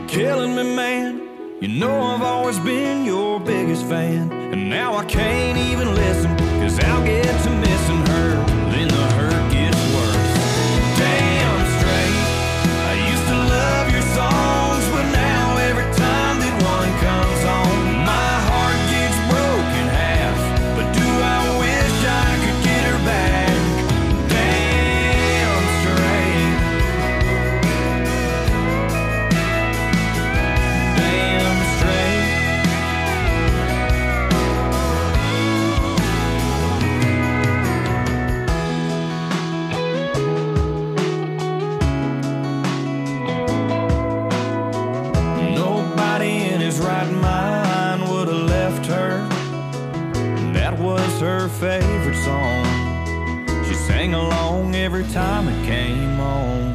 killing me, man. You know I've always been your biggest fan, and now I can't even listen, 'cause I'll get to missing her, then the hurt gets worse. Damn straight, I used to love your songs, but now every time that one comes on, my heart gets broken half. But do I wish I could get her back? Damn straight. Damn straight. Nobody in his right mind would have left her. That was her favorite song. She sang along every time it came on.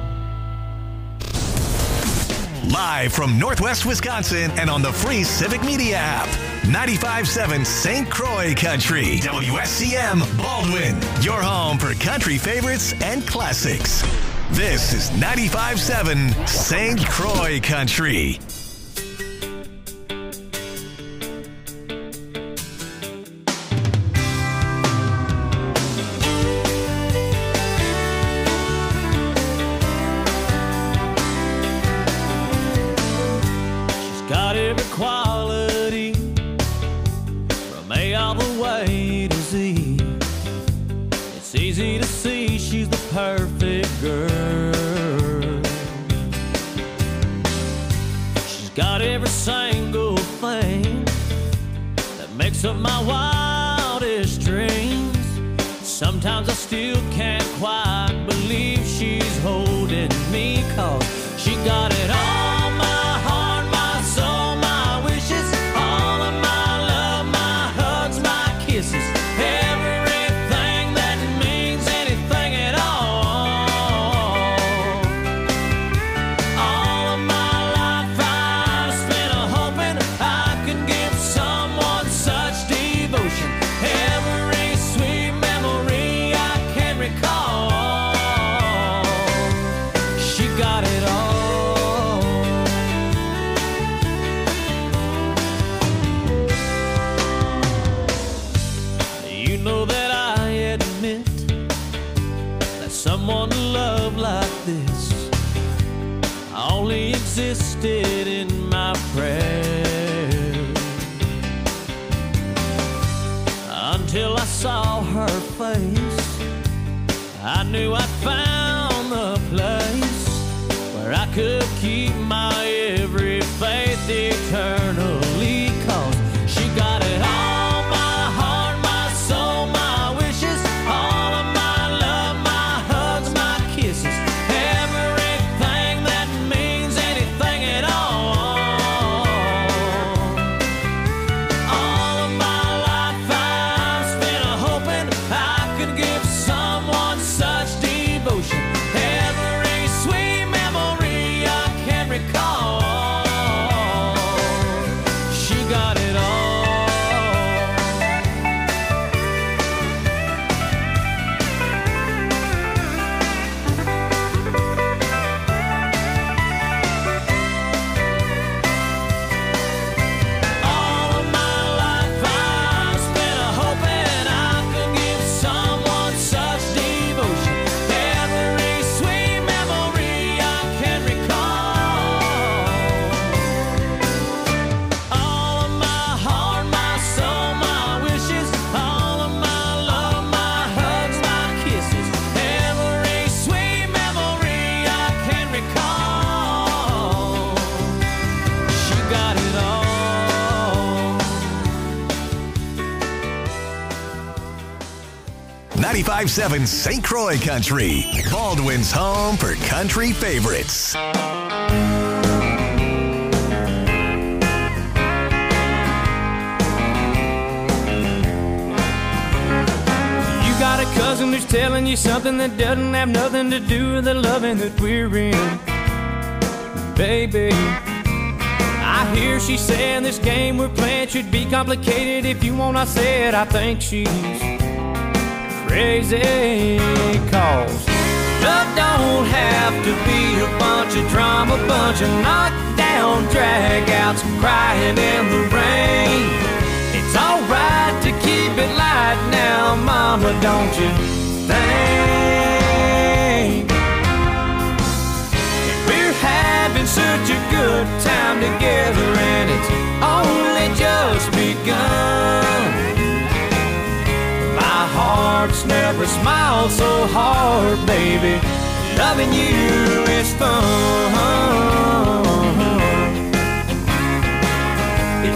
Live from Northwest Wisconsin and on the free Civic Media app. 95.7 St. Croix Country. WSCM Baldwin. Your home for country favorites and classics. This is 95.7 St. Croix Country. Got every quality from A all the way to Z. It's easy to see she's the perfect girl. She's got every single thing that makes up my wildest dreams. Sometimes I still can't quite believe she's holding me, 'cause she got it all, my heart, my soul, my wishes, all of my love, my hugs, my kisses, everything that means anything at all. All of my life I've spent hoping I could give someone such devotion. Every sweet memory I can recall. She got it all. You know that I admit that someone to love like this only existed in my prayers, until I saw her face. I knew I'd found the place where I could keep my every faith eternally, 'cause she got it all, my heart, my soul, my wishes, all of my love, my hugs, my kisses, everything that means anything at all. All of my life I've spent hoping I could give someone such devotion. Every sweet memory I can recall. She got it all. 95.7 St. Croix Country, Baldwin's home for country favorites. Got a cousin who's telling you something that doesn't have nothing to do with the loving that we're in. Baby, I hear she saying this game we're playing should be complicated. If you want, I said I think she's crazy, 'cause love don't have to be a bunch of drama, bunch of knockdown knockdown dragouts, crying in the rain. It's alright to keep it light now, mama, don't you think? We're having such a good time together, and it's only just begun. My heart's never smiled so hard, baby. Loving you is fun. It's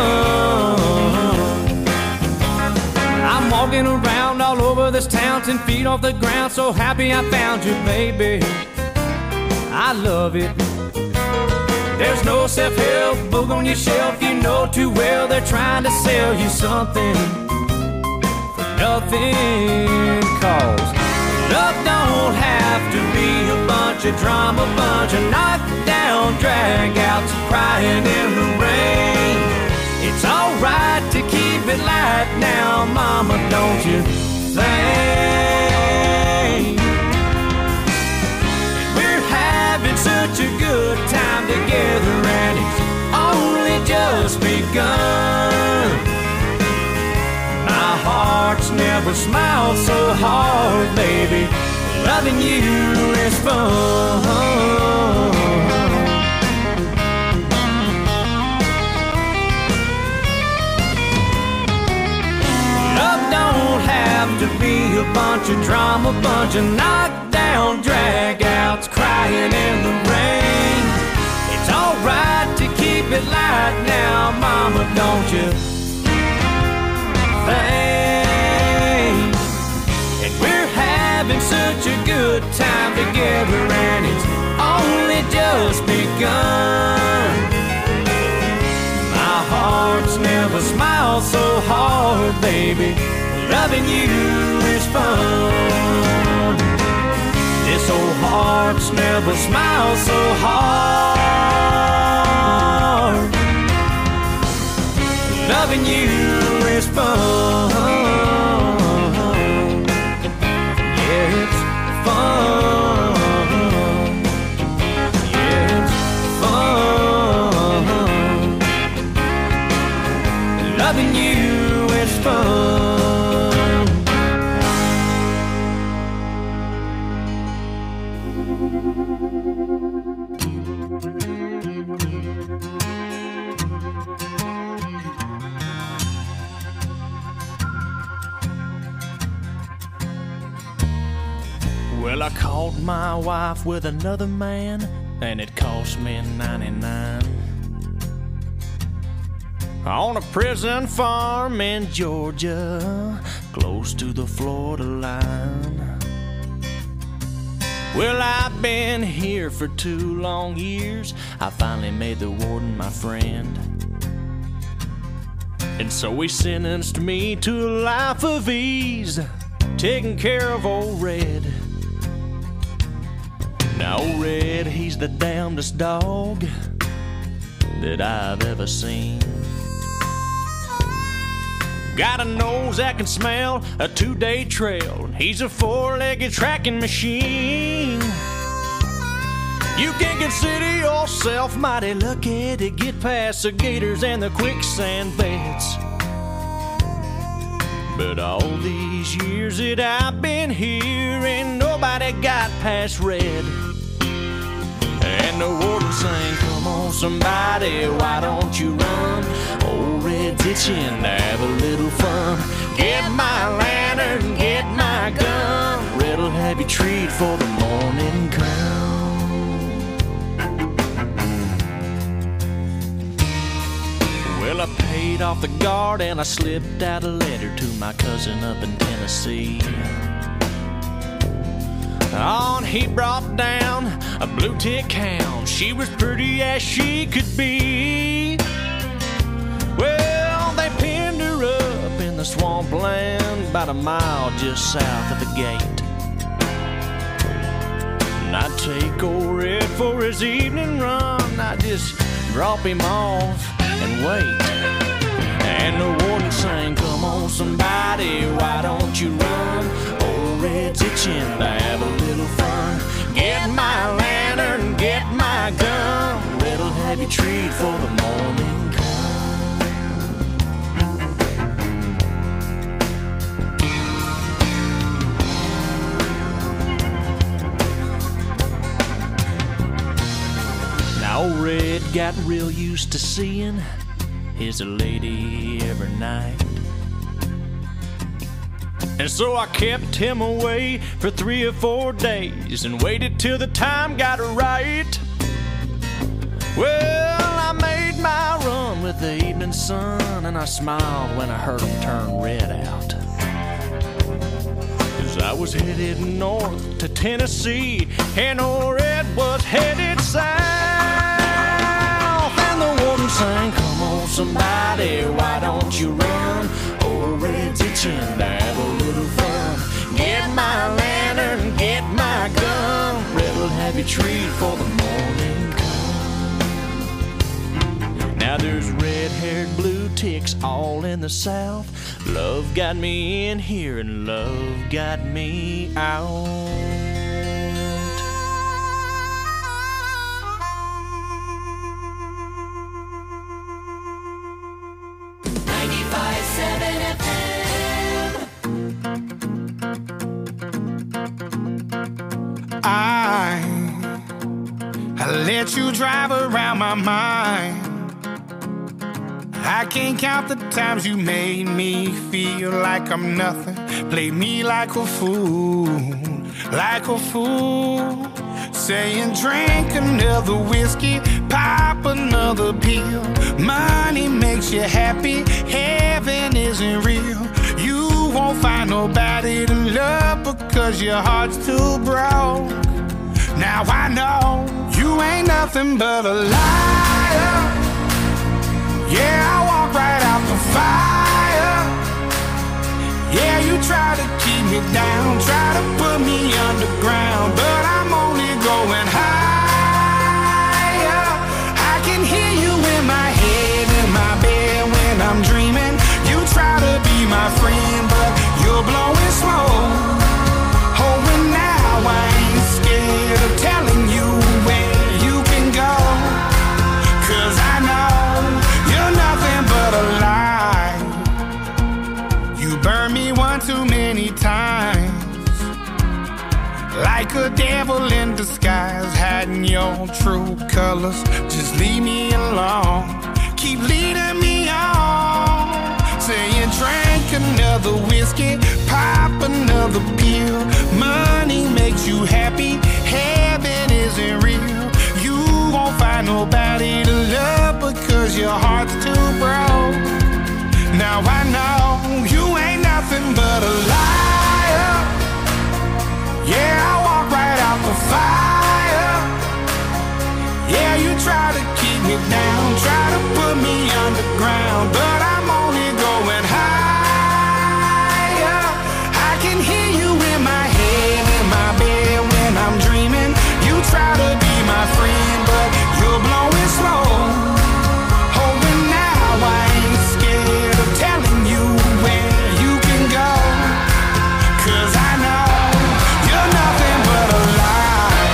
fun. I'm walking around all over this town, 10 feet off the ground, so happy I found you, baby. I love it. There's no self-help book on your shelf. You know too well they're trying to sell you something for nothing. Cause love don't have to be a bunch of drama, bunch of knockdown dragouts, crying in the rain. It's alright to keep it light now, mama, don't you think? We're having such a good time together, and it's only just begun. My heart's never smiled so hard, baby. Loving you is fun. Love don't have to be a bunch of drama, bunch of knockdown dragouts, crying in the rain. It's alright to keep it light now, mama, don't you think? And we're having such a good time together, and it's only just begun. My heart's never smiled so hard, baby. Loving you is fun. This old heart's never smiled so hard. Loving you is fun. Yeah, it's fun. Yeah, it's fun. Loving you is fun. Well, I caught my wife with another man, and it cost me $99. On a prison farm in Georgia, close to the Florida line. Well, I've been here for 2 long years. I finally made the warden my friend, and so he sentenced me to a life of ease, taking care of old Red. Now old Red, he's the damnedest dog that I've ever seen. Got a nose that can smell a 2-day trail. He's a 4-legged tracking machine. You can consider yourself mighty lucky to get past the gators and the quicksand beds. But all these years that I've been here, ain't nobody got past Red. And the warden sang, come on somebody, why don't you run? Old Red's itching to have a little fun. Get my lantern, get my gun. Red'll have you treat for the morning come. Well, I paid off the guard and I slipped out a letter to my cousin up in Tennessee. On he brought down a blue tick hound. She was pretty as she could be. Well, they pinned her up in the swampland about a mile just south of the gate. And I'd take old Red for his evening run. I'd just drop him off and wait. And the warden sang, come on somebody, why don't you run? Old Red's itching to have a little fun. Get my lantern, get my gun. Red'll have you treat for the morning come. Now old Red got real used to seeing his lady every night. And so I kept him away for 3 or 4 days and waited till the time got right. Well, I made my run with the evening sun, and I smiled when I heard him turn red out. 'Cause I was headed north to Tennessee, and old Red was headed south. And the warden sang, "Come on, somebody, why don't you run? Old Red's itching to have a little fun. Get my lantern, get my gun. Red'll have you treat for the morning come." Now there's red-haired blue ticks all in the south. Love got me in here and love got me out. 95.7 FM. I let you drive around my mind. I can't count the times you made me feel like I'm nothing. Play me like a fool, like a fool. Saying drink another whiskey, pop another pill. Money makes you happy, heaven isn't real. You won't find nobody to love because your heart's too broke. Now I know you ain't nothing but a liar. Yeah, I walk right out the fire. Yeah, you try to keep me down, try to put me underground, but I'm only going higher. I can hear you in my head, in my bed when I'm dreaming. You try to be my friend, but you're blowing smoke. Oh, and now I ain't scared of telling you where you can go, 'cause I know you're nothing but a lie. You burned me one too many times, like a devil in disguise, hiding your true colors. Just leave me alone, keep leading me on. Saying drink another whiskey, pop another pill. Money makes you happy, heaven isn't real. You won't find nobody to love because your heart's too broke. Now I know you ain't nothing but a liar. Yeah, I walk right out the fire. Yeah, you try to keep me down, try to put me underground, but I'm only going higher. I can hear you in my head, in my bed when I'm dreaming. You try to be my friend, but you're blowing slow. Oh, and now I ain't scared of telling you where you can go, 'cause I know you're nothing but a lie.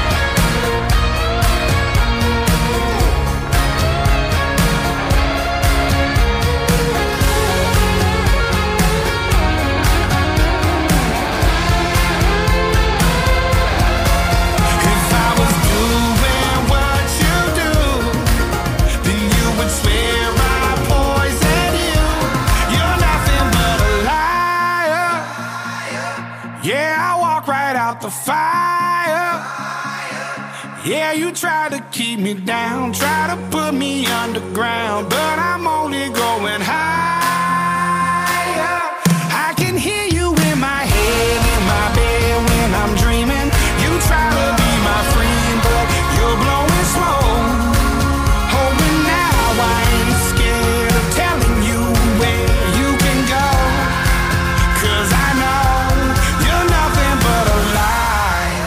If I was doing what you do, then you would swear I poisoned you. You're nothing but a liar. Yeah, I walk right out the fire. Yeah, you try to keep me down, try to put me underground, but I'm only going higher. I can hear you in my head, in my bed when I'm dreaming. You try to be my friend, but you're blowing smoke. Oh, and now I ain't scared of telling you where you can go, 'cause I know you're nothing but a lie.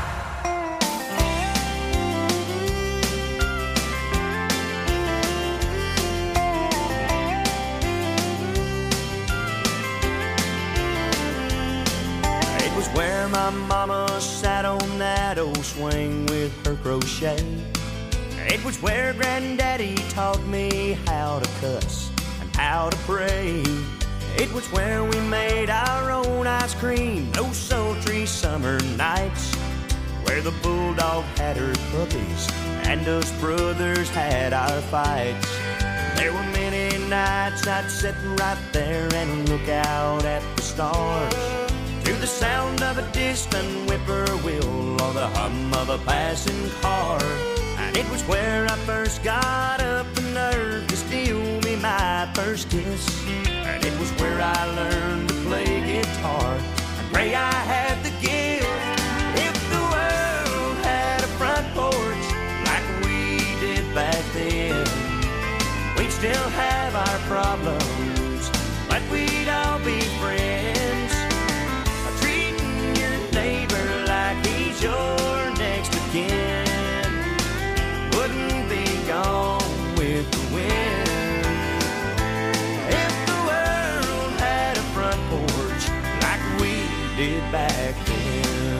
It was where my mama sat on that old swing with her crochet, It was where Granddaddy taught me how to cuss and how to pray. It was where we made our own ice cream those sultry summer nights, where the bulldog had her puppies and us brothers had our fights. There were many nights I'd sit right there and look out at the stars, to the sound of a distant whippoorwill or the hum of a passing car. And it was where I first got up the nerve to steal me my first kiss. And it was where I learned to play guitar and pray I had the gift. If the world had a front porch like we did back then, we'd still have our problems, but we'd all be friends. Treating your neighbor like he's your next of kin wouldn't be gone with the wind. If the world had a front porch like we did back then.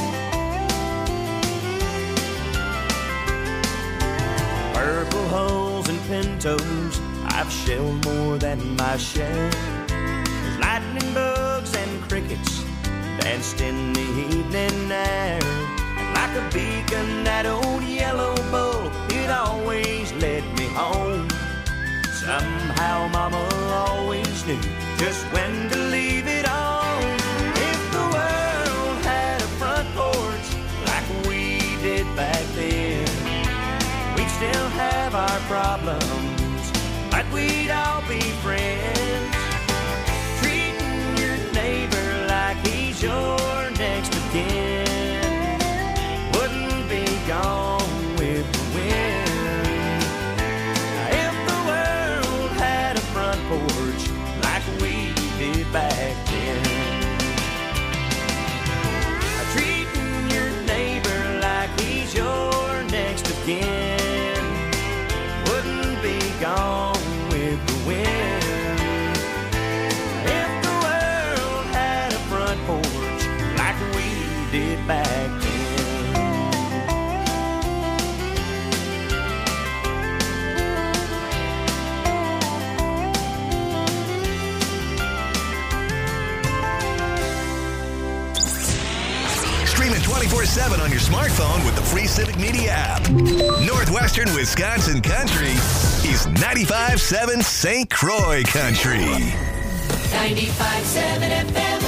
Purple holes and pintos, I've shelled more than my share. There's lightning bugs and crickets danced in the evening air. And like a beacon, that old yellow bull, it always led me home. Somehow Mama always knew just when to leave it on. If the world had a front porch like we did back then, we'd still have our problems, but we'd all be friends. Treating your neighbor like he's your next of kin wouldn't be gone with the wind. If the world had a front porch like we did back then, treating your neighbor like he's your next of kin wouldn't be gone with the wind. If the world had a front porch like we did back then. Stream it 24/7 on your smartphone with the free Civic Media app. Northwestern Wisconsin Country is 95.7 St. Croix Country. 95.7 FM.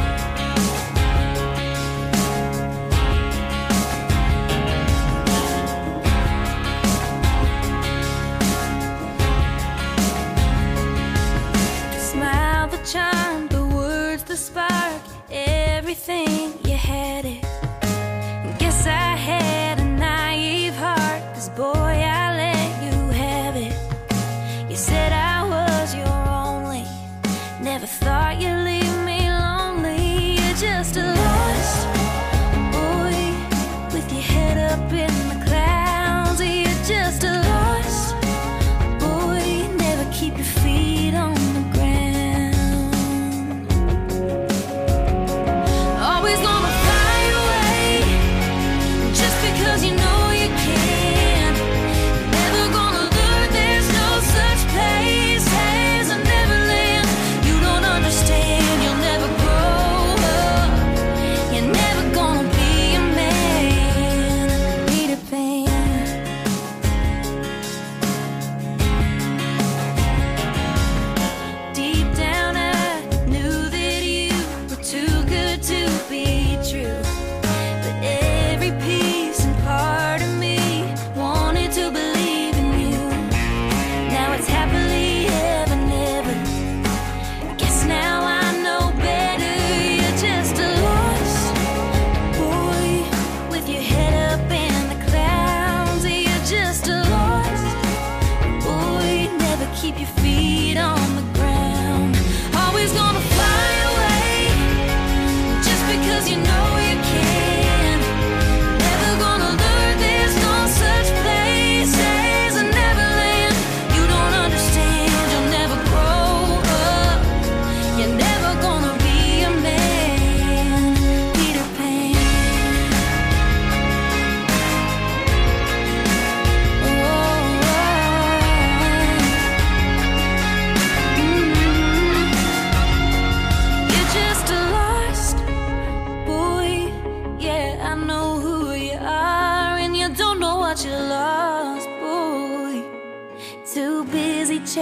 The smile, the charm, the words, the spark, everything, you had it. Guess I had a naive heart, 'cause boy, I let you have it. You said I was your only, never thought you'd leave me lonely.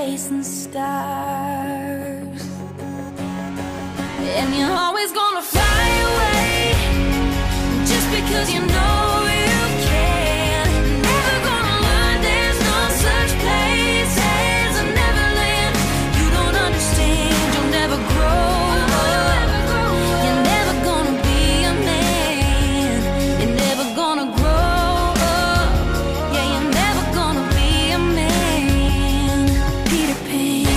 chasing stars. And you're always gonna fly away just because you know you can. Never gonna learn there's no such place as a Neverland. You don't understand, you'll never grow up. You're never gonna be a man. You're never gonna grow up. Yeah, you're never gonna be a man. Peter Pan.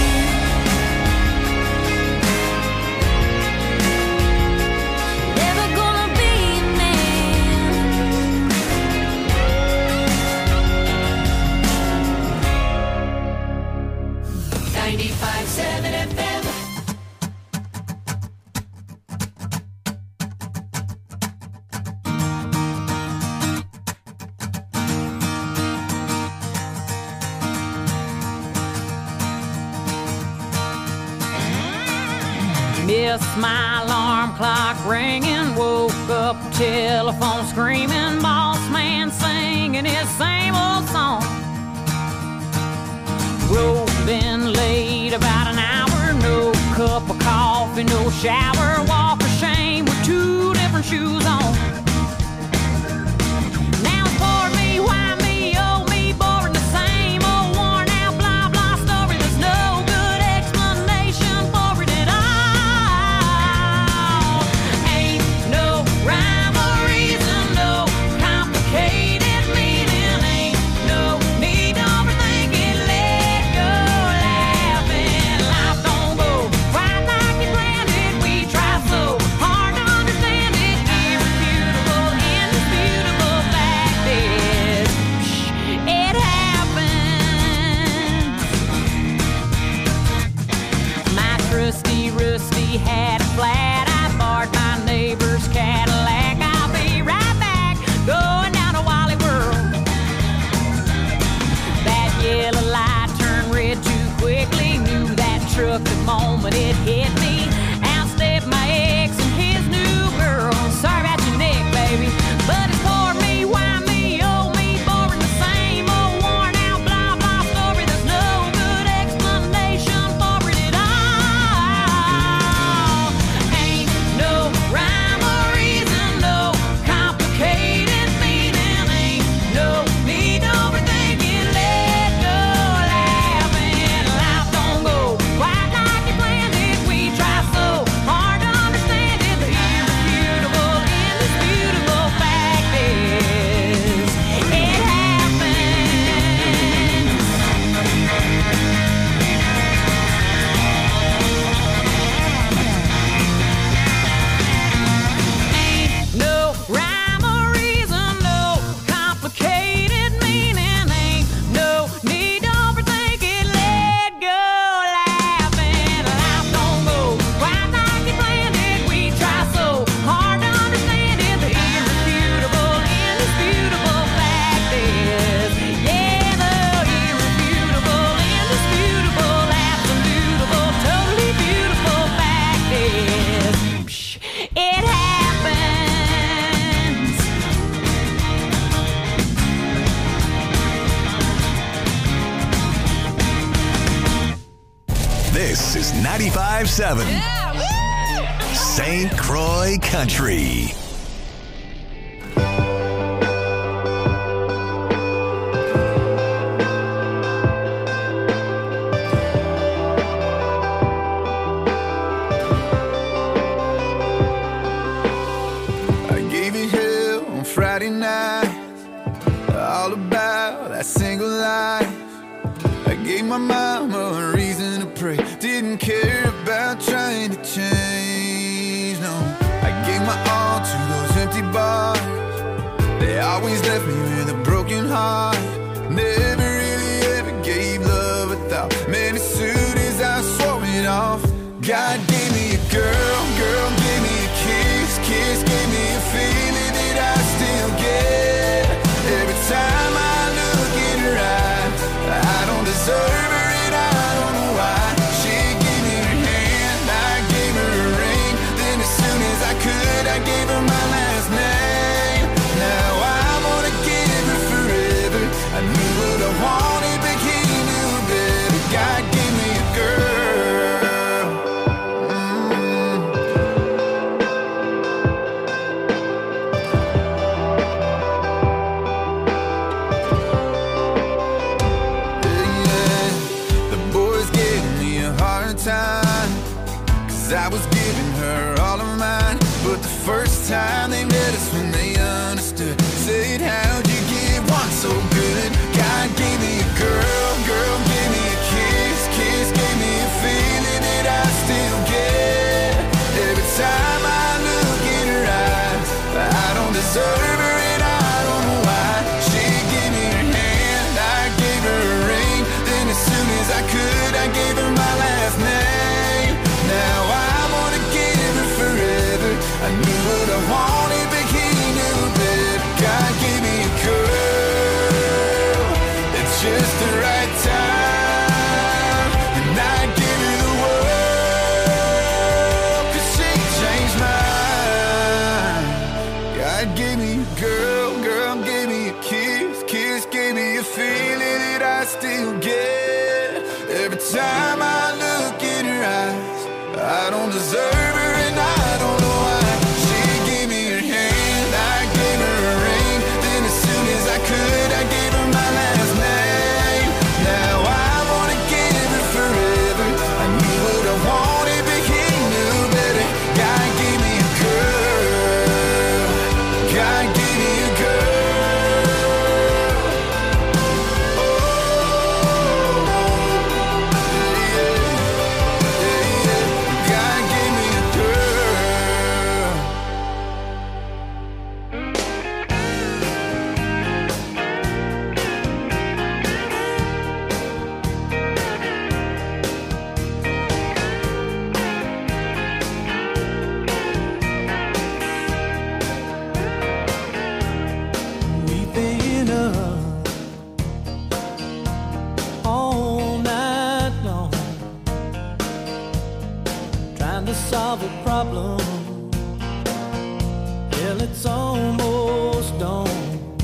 Never gonna be a man. 95.7 FM. Missed my alarm clock ringing, woke up, telephone screaming, boss man singing his same old song. Road been late about an hour, no cup of coffee, no shower, walk of shame with two different shoes on. Now it's for me, why me, oh me, boring the same old worn out blah blah story. There's no good explanation for it at all. Ain't no rhyme or reason, no complicated meaning, ain't no need to overthink it, let go laughing. Life don't go quite like you planned it. We try so hard to understand it. Irrefutable, indisputable fact is, it happens. My trusty Rusty had a flat. I borrowed my neighbor's Cadillac. I'll be right back, going down to Wally World. That yellow light turned red too quickly. Knew that truck the moment it hit me. Outstepped my ex and his new girl. Sorry about your neck, baby, but it's for me, why me, oh me, boring the same old worn out blah blah story. There's no good explanation for it at all. Ain't no rhyme or reason, no complicated meaning, ain't no need to overthink it, let go laughing. Life don't go quite like you planned it. We try so hard to understand it. The irrefutable, indisputable fact is, it happens. Ain't no rhyme or reason, no complicated meaning, ain't no need to overthink it, let go laughing. Life don't go quite like you planned it. We try so hard to understand it. The irrefutable, indisputable fact is, yeah, the irrefutable, indisputable, absolutable, totally beautiful fact is, it happens. This is 95.7 St. Croix Country. I gave you hell on Friday night, all about that single life. I gave my mama a reason to pray, didn't care about trying to change, no. I gave my all to those empty bars, they always left me with a broken heart. Never really ever gave love a thought, man, as soon as I swore it off. God gave me a girl, girl gave me a kiss, kiss gave me a feeling that I still get. Every time I look in her eyes, I don't deserve her and I don't know why. She gave me her hand, I gave her a ring, then as soon as I could, I gave her my last name. Now I wanna give her forever. I knew what I wanted, but he knew better. God gave 'cause I was giving her all of mine. But the first time they met us when they understood, said, how'd you get one so good? God gave me a girl, girl gave me a kiss, kiss gave me a feeling that I still get. Every time I look in her eyes, I don't deserve her and I don't know why. She gave me her hand, I gave her a ring, then as soon as I could, I gave her my last name. Now I wanna give her forever. I knew what I wanted, but he knew better. God gave me a girl, it's just the right time, and I give her the world, 'cause she changed mine. God gave me a girl, girl gave me a kiss, kiss gave me a feeling that I still get. Every time I look in her eyes, I don't deserve her and I don't know why. She gave me her hand, I gave her a ring, then as soon as I could, I gave her my last name. Now I wanna give her forever. I knew what I wanted, but he knew better. God gave me a girl, God gave me a girl. Oh, yeah, yeah, yeah. God gave me a girl. We've been up all night long, trying to solve a problem. Hell, it's almost dawn.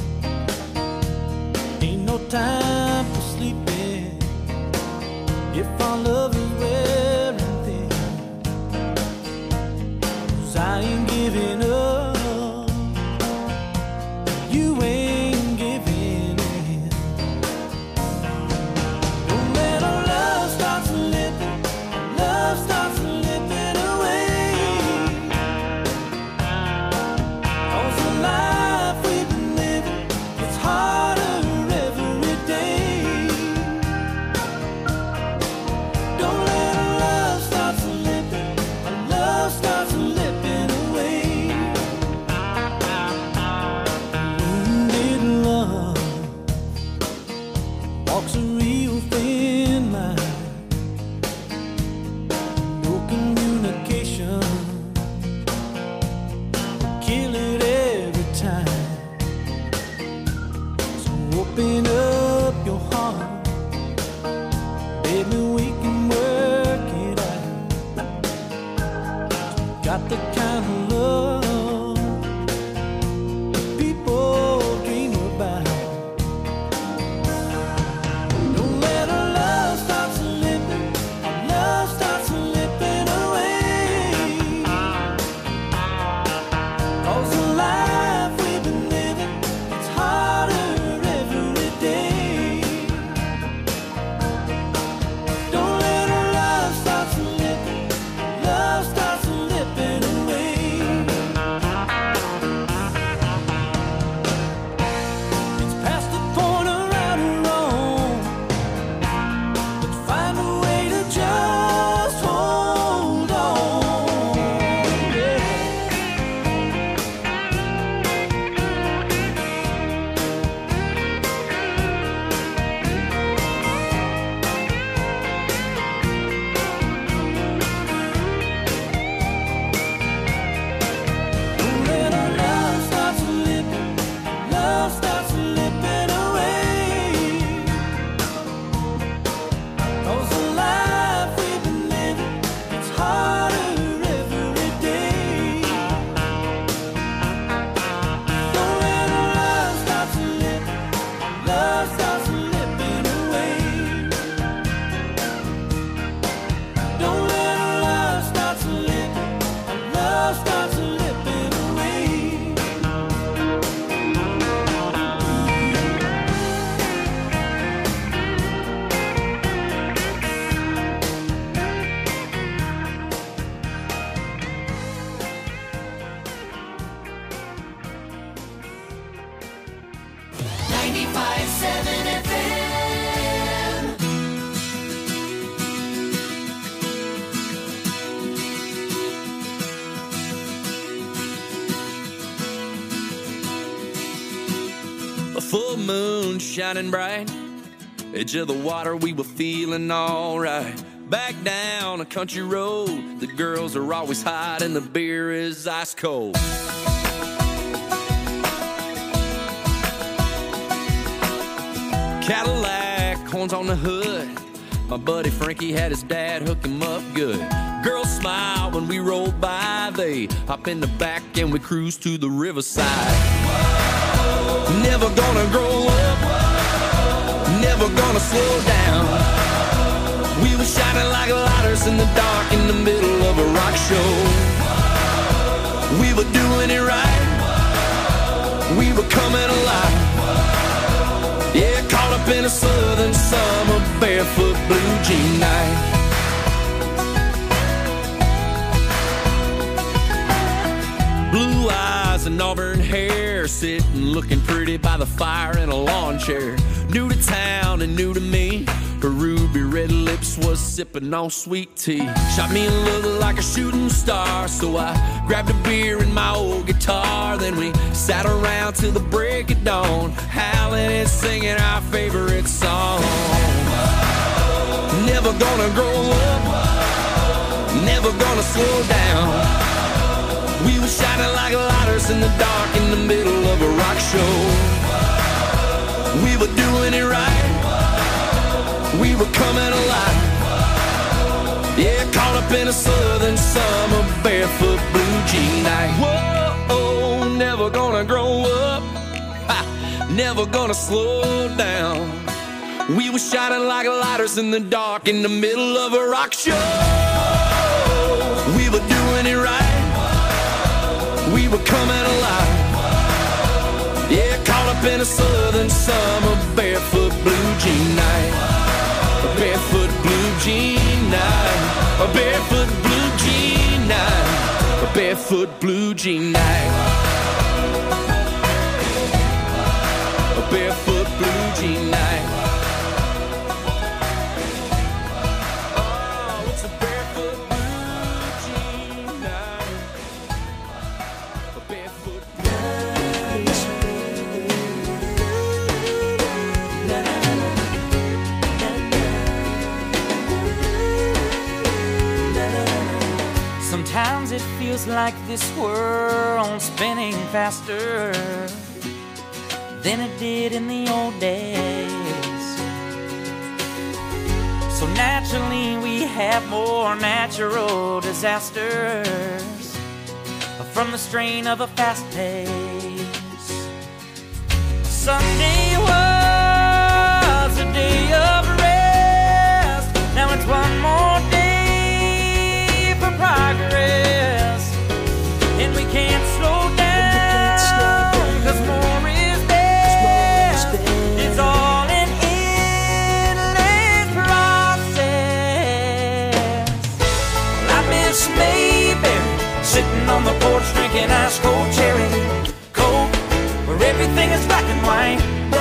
Ain't no time for sleeping if our love is wearing thin. 'Cause I ain't giving up, you ain't giving in. Don't let our love start slipping, love starts slipping away. 'Cause the life we've been living, it's harder every day. Don't let our love start slipping, our love starts slipping away. Wounded love walks a real thin line. No communication, kill it every time. So open up your heart, baby, we can work it out. Got the kind of love people dream about. Don't let our love start slipping, our love starts slipping away. 'Cause the life we've been living, it's harder every day. Don't let our love start slipping, love starts slipping away. 95.7 FM. A full moon shining bright, edge of the water, we were feeling alright. Back down a country road, the girls are always hot and the beer is ice cold. Cadillac, horns on the hood, my buddy Frankie had his dad hook him up good. Girls smile when we roll by, they hop in the back and we cruise to the riverside. Never gonna grow up, never gonna slow down. We were shining like lighters in the dark in the middle of a rock show. We were doing it right, we were coming alive. Yeah, caught up in a southern summer, barefoot blue jean night. Blue eyes and auburn hair, sitting looking pretty by the fire in a lawn chair. New to town and new to me, her ruby red lips was sipping on sweet tea. Shot me a look like a shooting star, so I grabbed a beer and my old guitar. Then we sat around till the break of dawn, howling and singing our favorite song. Never gonna grow up, never gonna slow down. We were shining like lighters in the dark in the middle of a rock show. We were doing it right, we were coming alive. Yeah, caught up in a southern summer, barefoot blue jean night. Whoa, never gonna grow up, never gonna slow down. We were shining like lighters in the dark in the middle of a rock show. We were doing it right, we were coming alive. Yeah, caught up in a southern summer, barefoot blue jean night. A barefoot blue jean night. A barefoot blue jean night. A barefoot blue jean night. A barefoot blue jean night. Oh, it's a barefoot blue jean night. A barefoot Sometimes it feels like this world's spinning faster than it did in the old days. So naturally we have more natural disasters from the strain of a fast pace. Sunday was a day of rest, now it's one more day for progress, and we can't slow down, cause more is best. It's all an endless process. I miss Mayberry, sitting on the porch drinking ice cold cherry coke, where everything is black and white.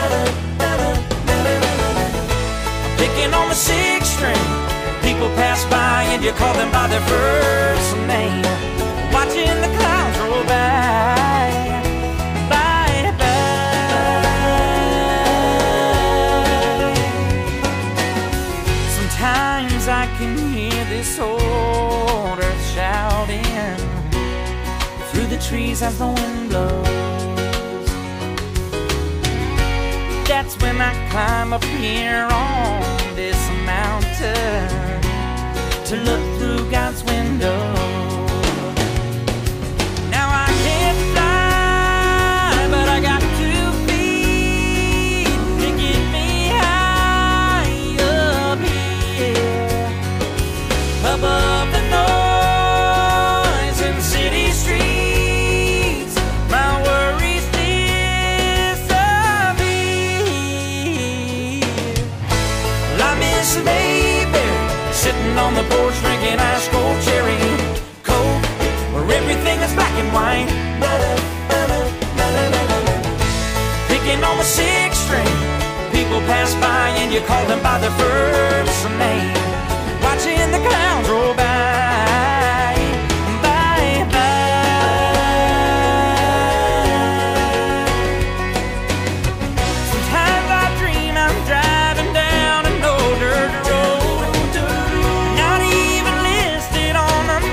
Picking on the 6th string, people pass by and you call them by their first name. Watching the clouds roll by, by, by. Sometimes I can hear this old earth shouting through the trees as the wind blows. That's when I climb up here on this mountain to look through God's window. Now I can't fly, but I got 2 feet to get me high up here, above the noise in city streets. My worries disappear. Well, I miss Mayberry, sitting on the porch drinking ice cold cherry coke, where everything is black and white. Picking on the 6th string, passed by and you called them by their first name, watching the clouds roll by, by, by. Sometimes I dream I'm driving down an old dirt road, not even listed on the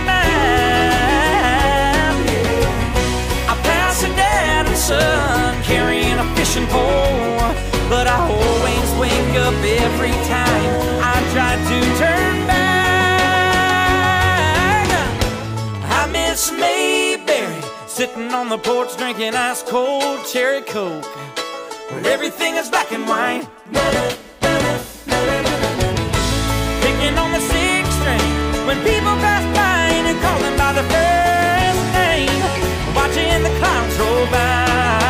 map. I pass a dad and son carrying a fishing pole, but I always wake up every time I try to turn back. I miss Mayberry, sitting on the porch drinking ice cold cherry Coke, where everything is black and white. Picking on the sixth string when people pass by and you call them by their first name, watching the clouds roll by.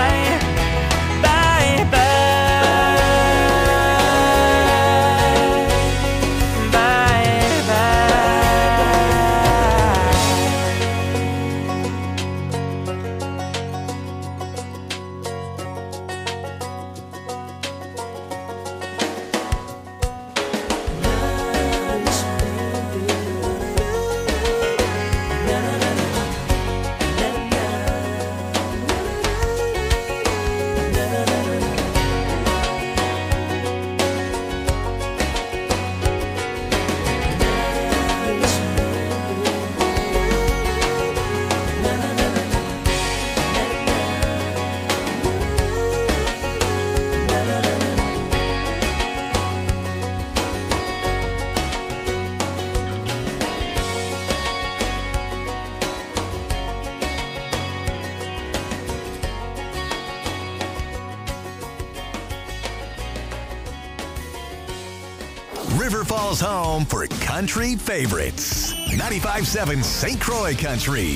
River Falls home for country favorites. 95.7 St. Croix Country.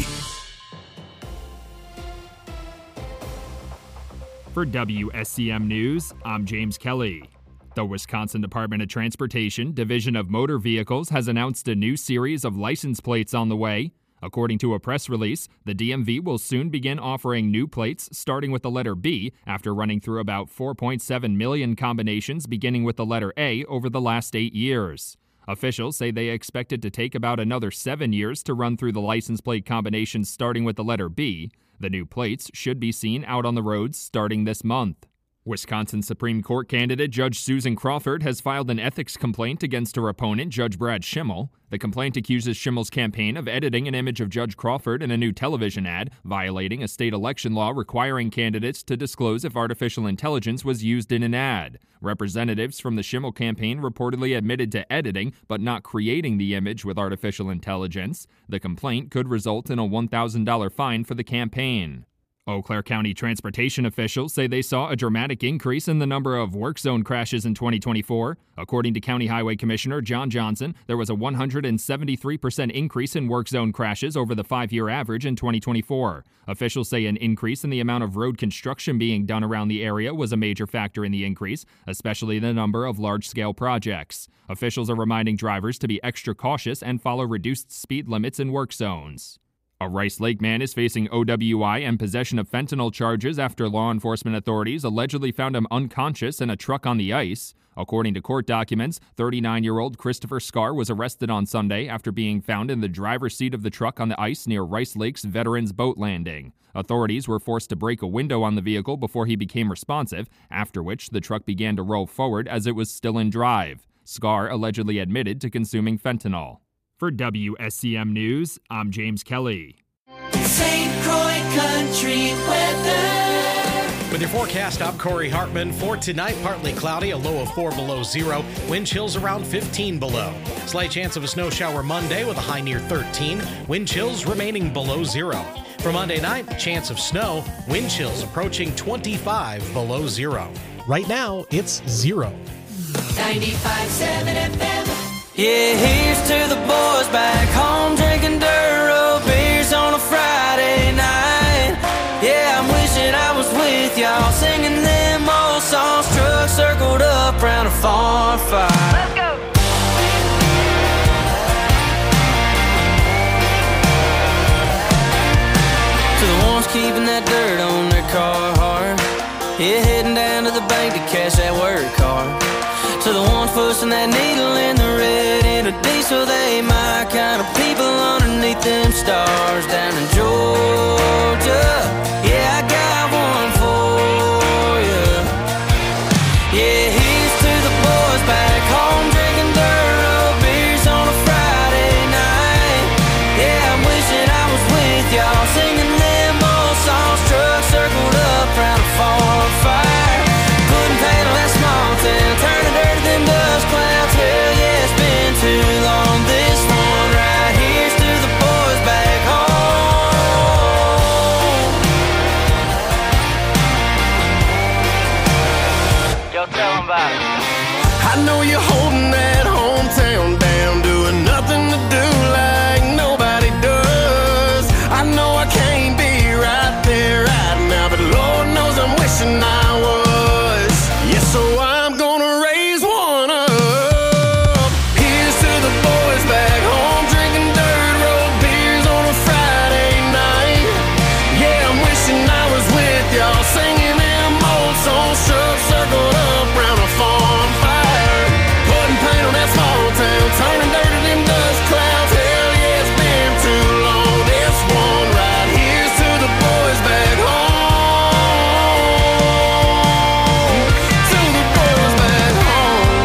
For WSCM News, I'm James Kelly. The Wisconsin Department of Transportation Division of Motor Vehicles has announced a new series of license plates on the way. According to a press release, the DMV will soon begin offering new plates starting with the letter B after running through about 4.7 million combinations beginning with the letter A over the last 8 years. Officials say they expect it to take about another 7 years to run through the license plate combinations starting with the letter B. The new plates should be seen out on the roads starting this month. Wisconsin Supreme Court candidate Judge Susan Crawford has filed an ethics complaint against her opponent, Judge Brad Schimmel. The complaint accuses Schimmel's campaign of editing an image of Judge Crawford in a new television ad, violating a state election law requiring candidates to disclose if artificial intelligence was used in an ad. Representatives from the Schimmel campaign reportedly admitted to editing, but not creating the image with artificial intelligence. The complaint could result in a $1,000 fine for the campaign. Eau Claire County transportation officials say they saw a dramatic increase in the number of work zone crashes in 2024. According to County Highway Commissioner John Johnson, there was a 173% increase in work zone crashes over the 5-year average in 2024. Officials say an increase in the amount of road construction being done around the area was a major factor in the increase, especially the number of large-scale projects. Officials are reminding drivers to be extra cautious and follow reduced speed limits in work zones. A Rice Lake man is facing OWI and possession of fentanyl charges after law enforcement authorities allegedly found him unconscious in a truck on the ice. According to court documents, 39-year-old Christopher Scar was arrested on Sunday after being found in the driver's seat of the truck on the ice near Rice Lake's Veterans Boat Landing. Authorities were forced to break a window on the vehicle before he became responsive, after which the truck began to roll forward as it was still in drive. Scar allegedly admitted to consuming fentanyl. For WSCM News, I'm James Kelly. St. Croix Country weather. With your forecast, I'm Corey Hartman. For tonight, partly cloudy, a low of 4 below zero. Wind chills around 15 below. Slight chance of a snow shower Monday with a high near 13. Wind chills remaining below zero. For Monday night, chance of snow. Wind chills approaching 25 below zero. Right now, it's 0. 95.7 FM. Yeah, here's to the boys back home drinking Duro beers on a Friday night. Yeah, I'm wishing I was with y'all singing them old songs. Trucks circled up round a farm fire. Let's go. To the ones keeping that dirt on their car hard. Yeah, heading down to the bank to cash that work card. To the ones pushing that needle in the red in a diesel, they my kind of people underneath them stars down in Georgia. Yeah, I got one for you. Yeah, here's to the boys back home drinking dirt road beers on a Friday night. Yeah, I'm wishing I was with y'all singing them old songs. Trucks circled up round a farm fire, putting paint on that small town, turning dirt to them dust clouds. Hell yeah, it's been too long. This one right here's to the boys back home. Yo, tell them about it. I know you're holding that hometown down, doing nothing to do like nobody does. I know I can't be right there right now, but Lord knows I'm wishing I was. Yeah, so I'm gonna raise one up. Here's to the boys back home drinking dirt road beers on a Friday night. Yeah, I'm wishing I was with y'all singing them old songs, trucks circled up round a farm fire, putting paint on that small town, turning dirt to them dust clouds. Hell yeah, it's been too long. This one right here's to the boys back home. To the boys back home.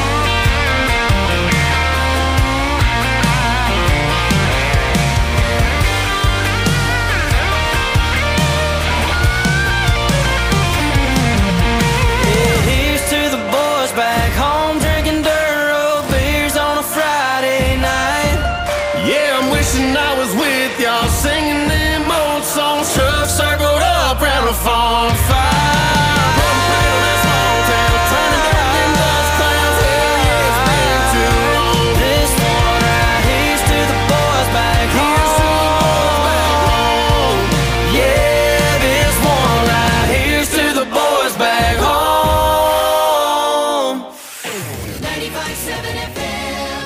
Yeah, here's to the boys back home drinking dirt road beers on a Friday night. Yeah, I'm wishing I was with y'all singing them old songs, trucks circled up round a farm fire, putting paint on that small town, turning dirt to them dust clouds. Hell yeah, it's been too long. This one right here's to the boys back Here's to the boys back home. Yeah, this one right here's to the boys back home. 95.7 FM.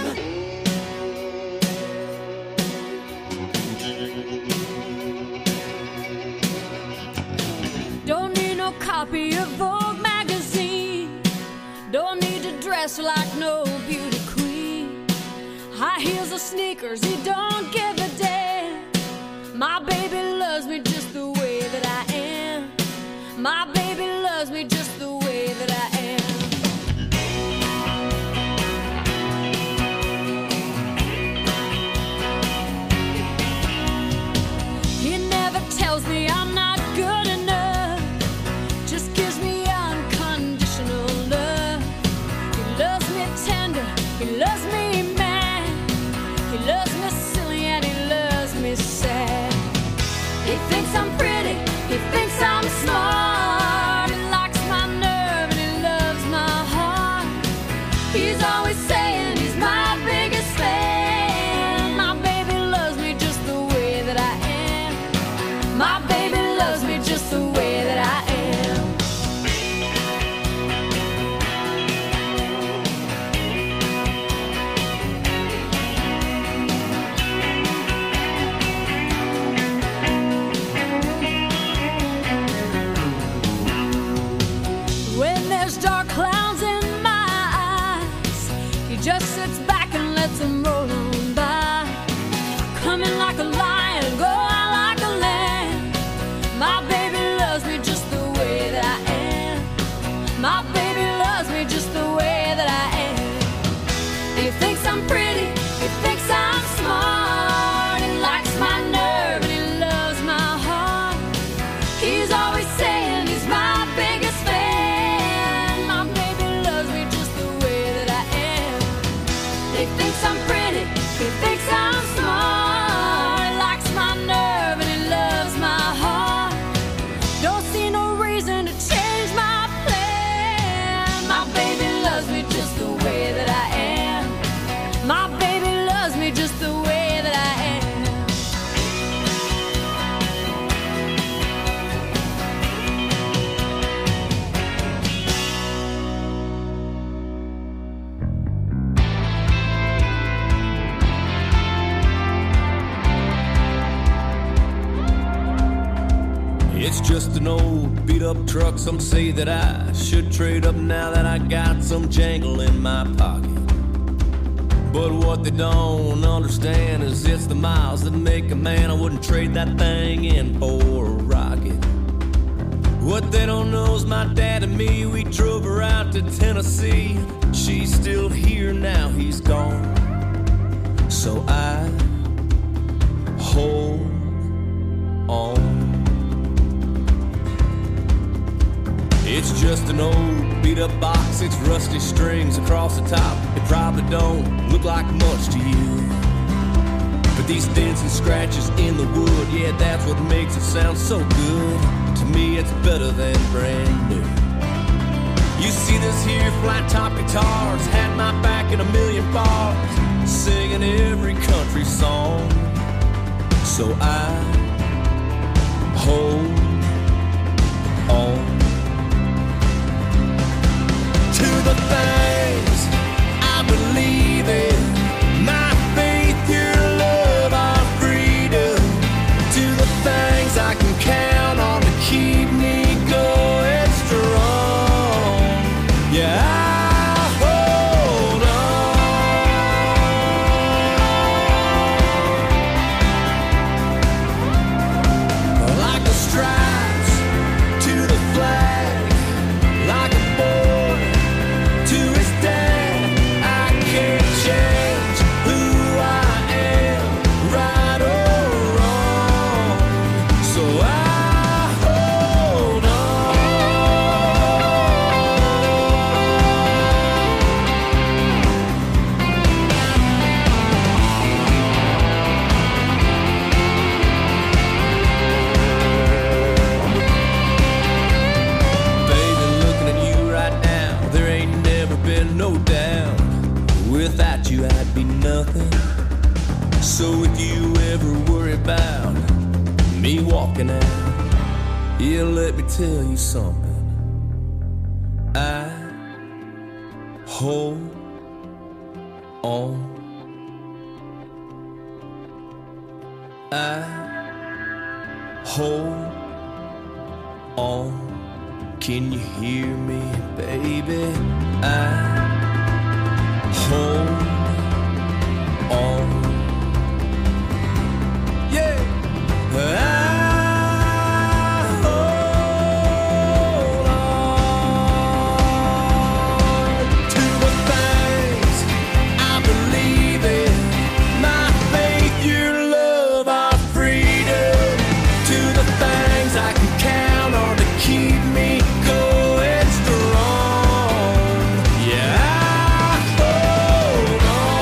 Don't need no copy of Vogue magazine. Don't need to dress like no beauty queen. High heels or sneakers, he don't give a damn. My baby loves me just the way that I am. My baby loves me just the way that I am. He never tells me I'm not good enough, just gives me unconditional love. He loves me tender, he loves me mad, he loves me silly and he loves me sad. He thinks I'm pretty, he thinks I'm smart, he likes my nerve and he loves my heart. He's always saying he's my biggest fan. My baby loves me just the way that I am. My baby loves me just the way that I am. When there's dark clouds in my eyes, he just sits back and lets them roll on by. Coming like a lion, go out like a lamb. My baby loves me just the way that I am. My baby loves me just the way that I am. He thinks I'm pretty, he thinks I'm smart, he likes my nerve and he loves my heart. He's always saying he's my biggest fan. My baby loves me just the way that I am. up truck, some say that I should trade up now that I got some jangle in my pocket. But what they don't understand is it's the miles that make a man. I wouldn't trade that thing in for a rocket. What they don't know is my dad and me, we drove her out to Tennessee. She's still here now, he's gone. So I hold on. It's just an old beat-up box, it's rusty strings across the top. It probably don't look like much to you, but these dents and scratches in the wood, yeah, that's what makes it sound so good. To me, it's better than brand new. You see this here flat-top guitars had my back in a million bars, singing every country song. So I hold on to the things I believe in, my faith, your love, our freedom, to the things I can count on to keep me going strong. Yeah, I hold on like the stripes to the flag, like a boy to his dad. I can't change who I am, right or wrong. So I hold Baby, looking at you right now, there ain't never been no doubt. Without you, I'd be nothing. So if you ever worry about me walking out, yeah, let me tell you something. I hold on. I hold on. Can you hear me, baby? I hold on. Yeah. I hold on to the things I believe in, my faith, your love, our freedom, to the things I can count on to keep me going strong. Yeah, I hold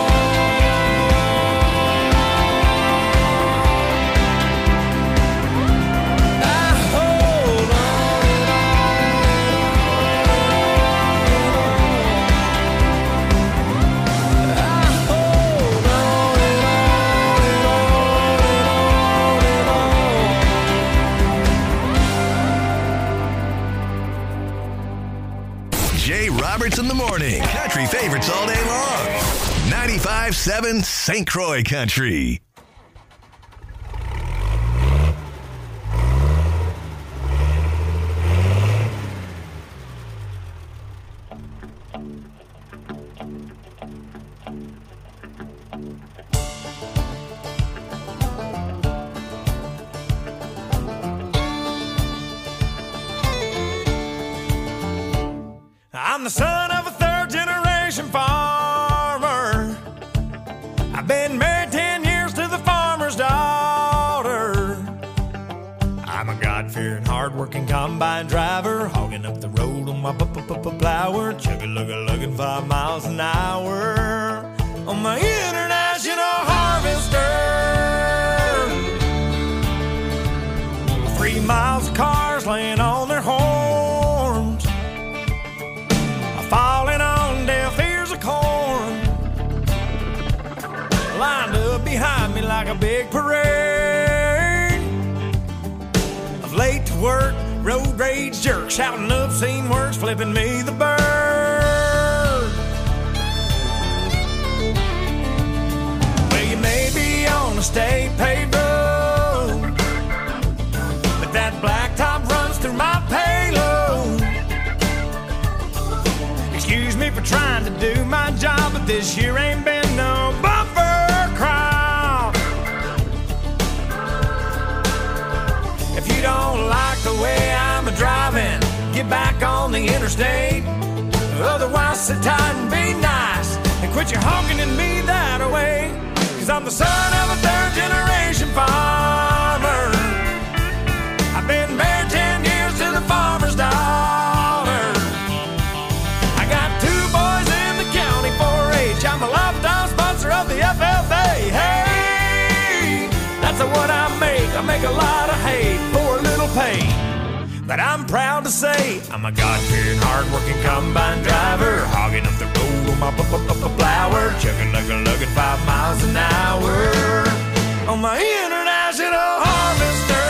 on. I hold Jay Roberts in the morning. Country favorites all day long. 95.7 St. Croix Country. I'm the son of a third-generation farmer. I've been married 10 years to the farmer's daughter. I'm a God-fearing, hard-working combine driver, hogging up the road on my plower, chugga-lugga-lugging 5 miles an hour on my international harvester. 3 miles of cars laying on their horns, falling on deaf ears of corn, lined up behind me like a big parade of late to work, road rage jerks, shouting obscene words, flipping me the bird. Well, you may be on a state paved road, but that blacktop runs through my payload. for trying to do my job, but this year ain't been no bumper crop. If you don't like the way I'm driving, get back on the interstate. Otherwise, sit tight and be nice and quit your honking at me that way. 'Cause I'm the son of a third-generation farmer. I've been married 10 years to the farmer's daughter. I got 2 boys in the county 4-H. I'm a lifetime sponsor of the FFA. Hey, that's what I make. I make a lot of hay for a little pay. But I'm proud to say I'm a God-fearing, hard-working combine driver, hogging up the road on my flower, chugging, lugging 5 miles an hour on my international harvester.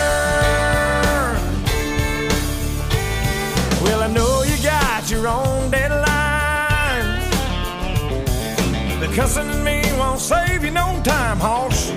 Well, I know you got your own deadline. The cussing at me won't save you no time, hoss.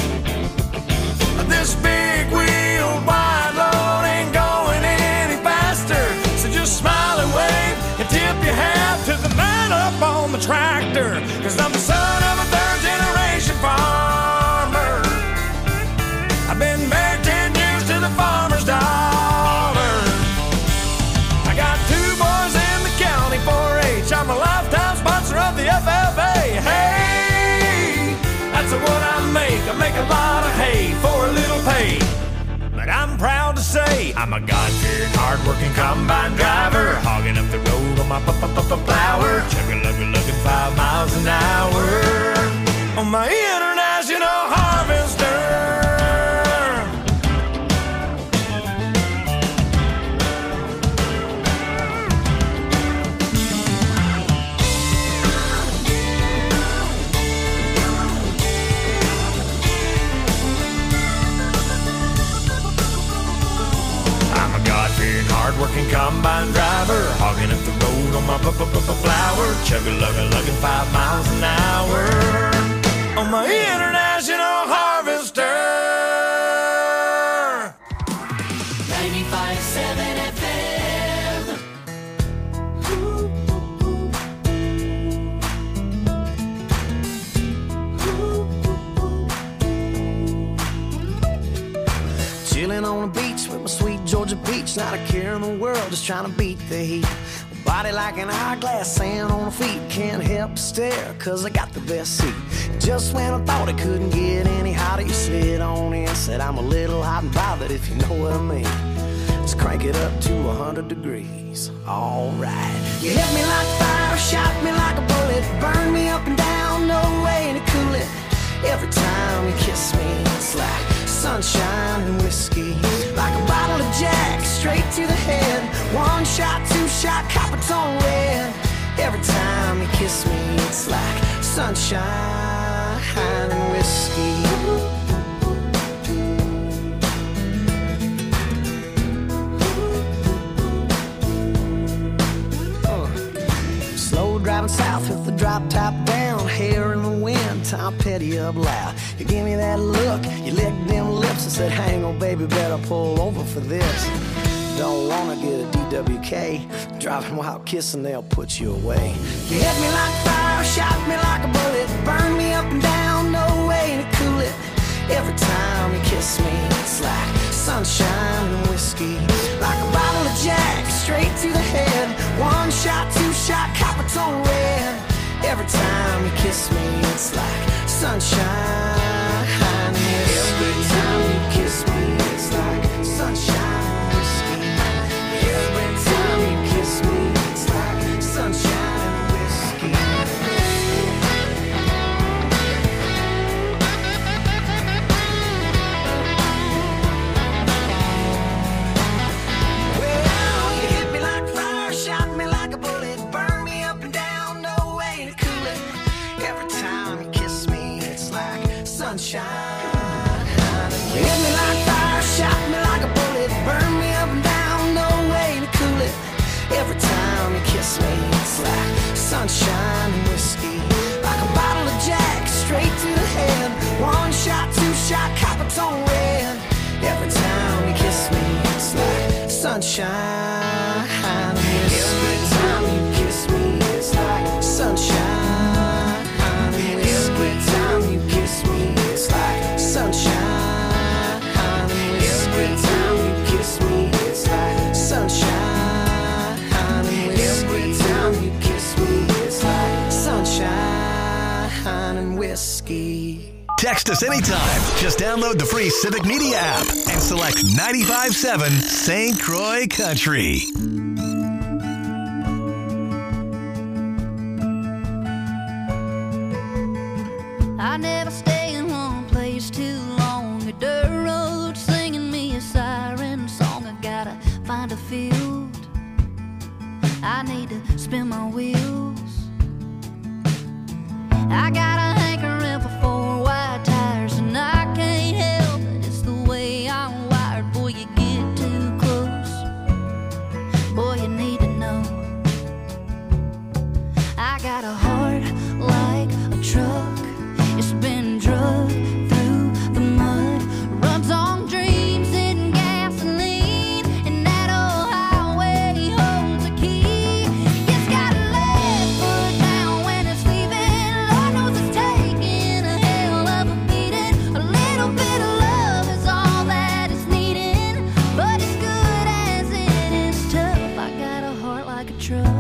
This big wheel wide load ain't going any faster. So just smile and wave and tip your hat to the man up on the tractor. 'Cause I'm the son of a third-generation farmer. I've been married 10 years to the farmer's daughter. I got 2 boys in the county 4-H. I'm a lifetime sponsor of the FFA. Hey, that's what I make. I make a lot of hay for a little pay. But I'm proud to say I'm a God-fearing, hard-working combine driver, hogging up the road on my flower, chugging, lugging 5 miles an hour on my international harvester. Hard-working combine driver, hogging up the road on my flower, chugging, lugging 5 miles an hour on my international harvester. 95.7 FM. Chilling on the beach with my sweet Georgia peach, not a care in the world, just trying to beat the heat. Body like an hourglass, sand on the feet, can't help but stare, 'cause I got the best seat. Just when I thought it couldn't get any hotter, you slid on in, said I'm a little hot and bothered, if you know what I mean. Let's crank it up to 100 degrees, alright. You hit me like fire, shot me like a bullet, burn me up and down, no way to cool it. Every time you kiss me, it's like sunshine and whiskey, like a bottle of Jack, straight to the head. 1 shot, 2 shot, copper tone red. Every time you kiss me, it's like sunshine and whiskey. Slow driving south with the drop top down, hair in the wind, Tom Petty up loud. You give me that look, you licked them lips and said, hang on baby, better pull over for this. Don't wanna get a DWK, driving while kissing, they'll put you away. You hit me like fire, shot me like a bullet, burn me up and down, no way to cool it. Every time you kiss me, it's like sunshine and whiskey, like a bottle of Jack, straight to the head. 1 shot, 2 shot, copper tone red. Every time you kiss me, it's like sunshine and whiskey. Every time you kiss me, it's like sunshine and whiskey. Every time you kiss me, it's like sunshine and whiskey. Well, you hit me like fire, shot me like a bullet, burn me up and down, no way to cool it. Every time you kiss me, it's like sunshine. You hit me like fire, shot me like a bullet, burn me up and down, no way to cool it. Every time you kiss me, it's like sunshine and whiskey, like a bottle of Jack, straight to the head. 1 shot, 2 shot, copper tone red. Every time you kiss me, it's like sunshine and whiskey. Every time you kiss me, it's like Text us anytime. Just download the free Civic Media app and select 95.7 St. Croix Country. I never stay in one place too long. A dirt road singing me a siren song. I gotta find a field. I need to spin my wheels. I got a hankering for 4 wide tires, and I can't help it. It's the way I'm wired. Boy, you get too close. Boy, you need to know. I got a heart like a truck. It's been drugged through the mud, runs on dreams and gasoline, and that old highway holds a key. It's got a left foot down when it's leaving. Lord knows it's taking a hell of a beating. A little bit of love is all that it's needing, but as good as it is tough, I got a heart like a truck.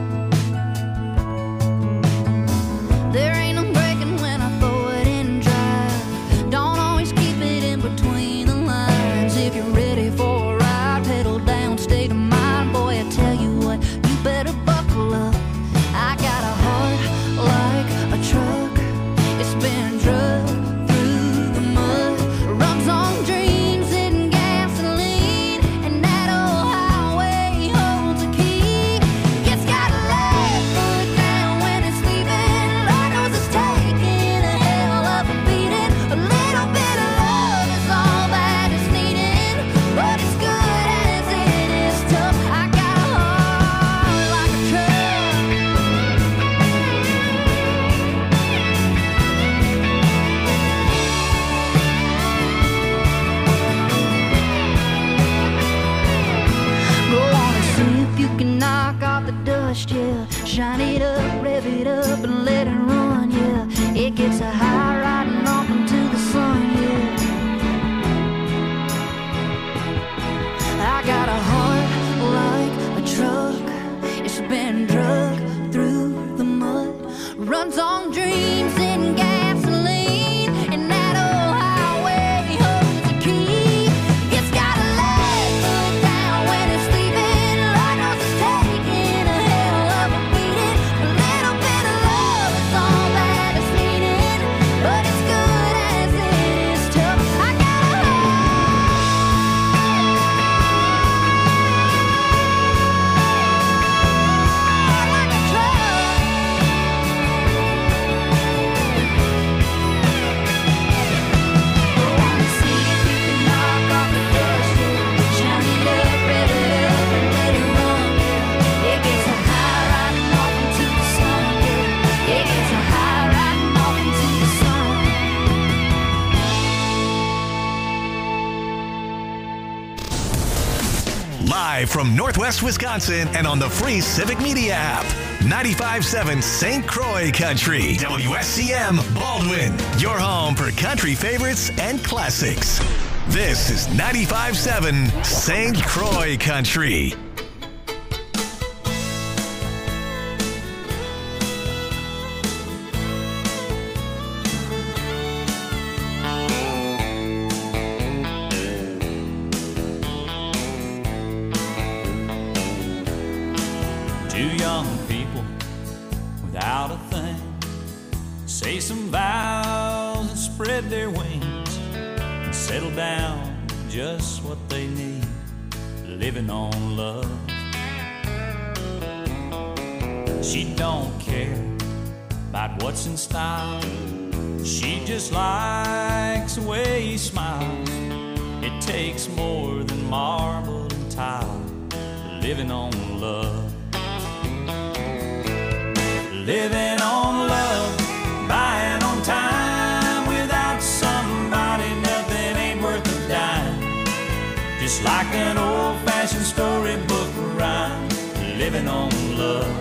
There ain't no breaking when I throw it in drive. Don't always keep it in between the lines. If you're ready for a ride, pedal down, state of mind. Boy, I tell you what, you better buckle up. I got a heart like a truck. It's been drugged through the mud, runs on dreams and gasoline, and that old highway holds a key. It's got a left foot down when it's leaving. Lord knows it's taking a hell of a beating. A little bit of love is all that it's needing, but as good as it is tough, I got a heart like a truck. Go on and see if you can knock off the dust, yeah. Shine it up, rev it up, and let it run, yeah. It gets a high riding off into the sun, yeah. I got a heart like a truck. It's been drugged through the mud, runs on dreams and gasoline, and that old highway holds a key. It's got a left foot down when it's leaving. Lord knows it's taking a hell of a beating. A little bit of love is all that it's needing, but as good as it is tough, I got a heart like a truck. Go on and see if you can knock off the dust, yeah. Shine it up, rev it up, and let it run, yeah. It gets a high riding off into the sun, yeah. It gets a high riding off into the sun. Live from Northwest Wisconsin and on the free Civic Media app. 95.7 St. Croix Country. WSCM Baldwin. Your home for country favorites and classics. This is 95.7 St. Croix Country. Two young people without a thing say some vows and spread their wings and settle down just what they need, living on love. She don't care about what's in style. She just likes the way he smiles. It takes more than marble and tile, living on love. Living on love, buying on time. Without somebody, nothing ain't worth a dime. Just like an old-fashioned storybook rhyme, living on love.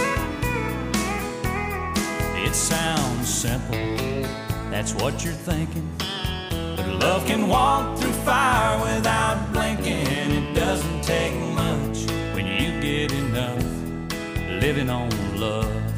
It sounds simple, that's what you're thinking. But love can walk through fire without blinking. It doesn't take much when you get enough, living on love.